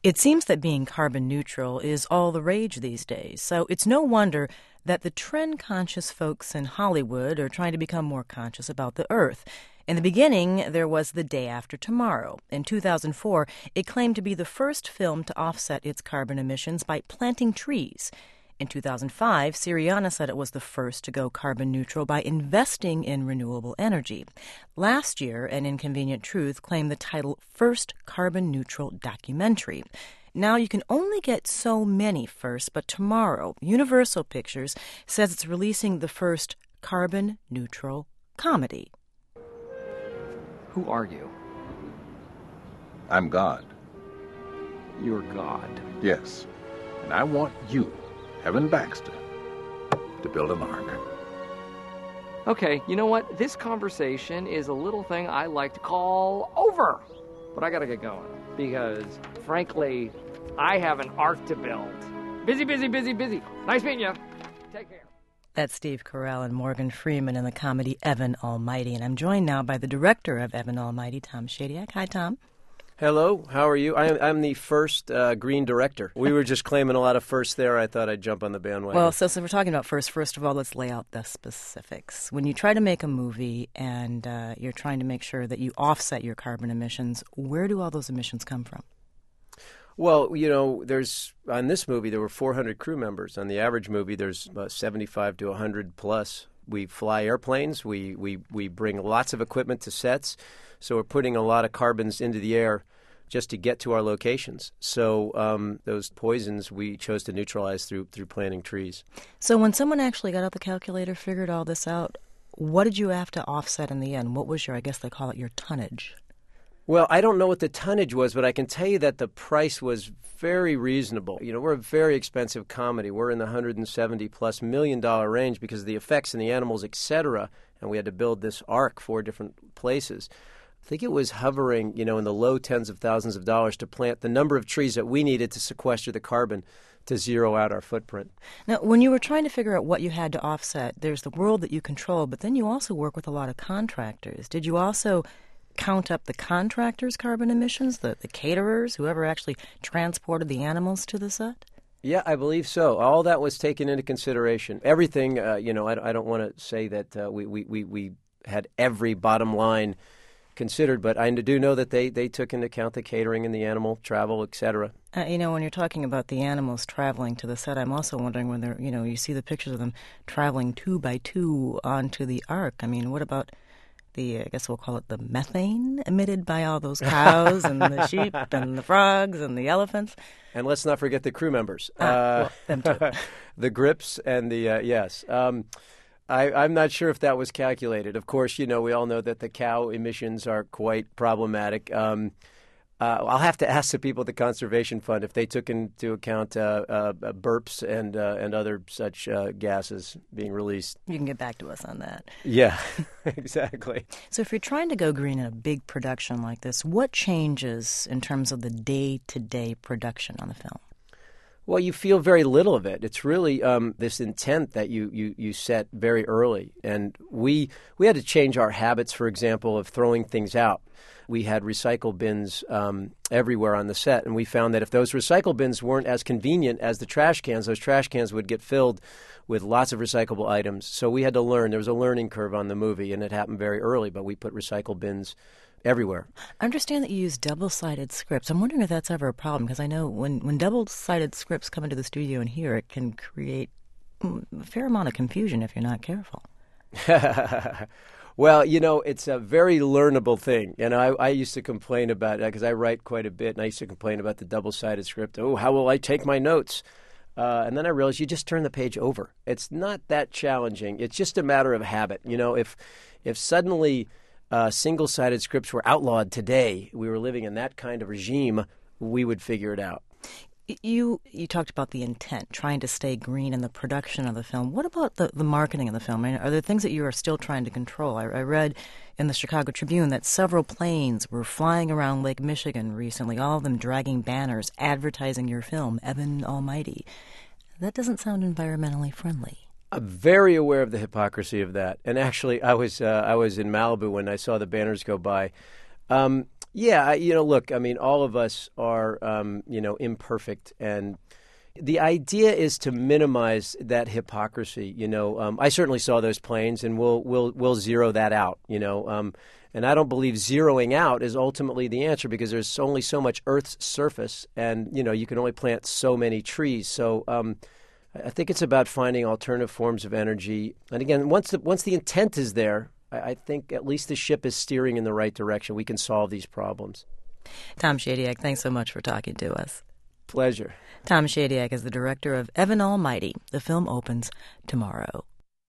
It seems that being carbon neutral is all the rage these days, so it's no wonder that the trend-conscious folks in Hollywood are trying to become more conscious about the Earth. In the beginning, there was The Day After Tomorrow. In 2004, it claimed to be the first film to offset its carbon emissions by planting trees. In 2005, Syriana said it was the first to go carbon neutral by investing in renewable energy. Last year, An Inconvenient Truth claimed the title First Carbon Neutral Documentary. Now, you can only get so many first, but tomorrow, Universal Pictures says it's releasing the first carbon neutral comedy. Who are you? I'm God. You're God. Yes. And I want you, Evan Baxter, to build an ark. Okay, you know what? This conversation is a little thing I like to call over. But I gotta get going because, frankly, I have an ark to build. Busy, busy, busy, busy. Nice meeting you. Take care. That's Steve Carell and Morgan Freeman in the comedy Evan Almighty. And I'm joined now by the director of Evan Almighty, Tom Shadyac. Hi, Tom. Hello, how are you? I'm the first green director. We were just claiming a lot of firsts there. I thought I'd jump on the bandwagon. Well, so we're talking about first of all, let's lay out the specifics. When you try to make a movie and you're trying to make sure that you offset your carbon emissions, where do all those emissions come from? Well, you know, on this movie, there were 400 crew members. On the average movie, there's 75 to 100 plus. We fly airplanes. We bring lots of equipment to sets. So we're putting a lot of carbons into the air just to get to our locations. So those poisons we chose to neutralize through planting trees. So when someone actually got out the calculator, figured all this out, what did you have to offset in the end? What was I guess they call it your tonnage? Well, I don't know what the tonnage was, but I can tell you that the price was very reasonable. You know, we're a very expensive comedy. We're in the $170+ million range because of the effects and the animals, etc. And we had to build this ark 4 different places. I think it was hovering, in the low tens of thousands of dollars to plant the number of trees that we needed to sequester the carbon to zero out our footprint. Now, when you were trying to figure out what you had to offset, there's the world that you control, but then you also work with a lot of contractors. Did you also count up the contractors' carbon emissions, the caterers, whoever actually transported the animals to the set? Yeah, I believe so. All that was taken into consideration. Everything, I don't want to say that we had every bottom line considered, but I do know that they took into account the catering and the animal travel, etc. When you're talking about the animals traveling to the set, I'm also wondering when they're, you see the pictures of them traveling 2 by 2 onto the ark. I mean, what about I guess we'll call it the methane emitted by all those cows and the sheep and the frogs and the elephants? And let's not forget the crew members. Well, them too. The grips and the, yes. I'm not sure if that was calculated. Of course, we all know that the cow emissions are quite problematic. I'll have to ask the people at the Conservation Fund if they took into account burps and other such gases being released. You can get back to us on that. Yeah, exactly. So if you're trying to go green in a big production like this, what changes in terms of the day-to-day production on the film? Well, you feel very little of it. It's really this intent that you set very early. And we had to change our habits, for example, of throwing things out. We had recycle bins everywhere on the set, and we found that if those recycle bins weren't as convenient as the trash cans, those trash cans would get filled with lots of recyclable items. So we had to learn. There was a learning curve on the movie, and it happened very early, but we put recycle bins everywhere. I understand that you use double-sided scripts. I'm wondering if that's ever a problem, because I know when double-sided scripts come into the studio and here, it can create a fair amount of confusion if you're not careful. Well, it's a very learnable thing. I used to complain about it because I write quite a bit, and I used to complain about the double-sided script. Oh, how will I take my notes? And then I realized you just turn the page over. It's not that challenging. It's just a matter of habit. If suddenly single-sided scripts were outlawed today, we were living in that kind of regime, we would figure it out. You talked about the intent, trying to stay green in the production of the film. What about the marketing of the film? I mean, are there things that you are still trying to control? I read in the Chicago Tribune that several planes were flying around Lake Michigan recently, all of them dragging banners advertising your film, Evan Almighty. That doesn't sound environmentally friendly. I'm very aware of the hypocrisy of that. And actually, I was in Malibu when I saw the banners go by. Yeah, look, I mean, all of us are, imperfect, and the idea is to minimize that hypocrisy. I certainly saw those planes, and we'll zero that out. And I don't believe zeroing out is ultimately the answer because there's only so much Earth's surface, and you can only plant so many trees. So I think it's about finding alternative forms of energy. And again, once the intent is there, I think at least the ship is steering in the right direction. We can solve these problems. Tom Shadyac, thanks so much for talking to us. Pleasure. Tom Shadyac is the director of Evan Almighty. The film opens tomorrow.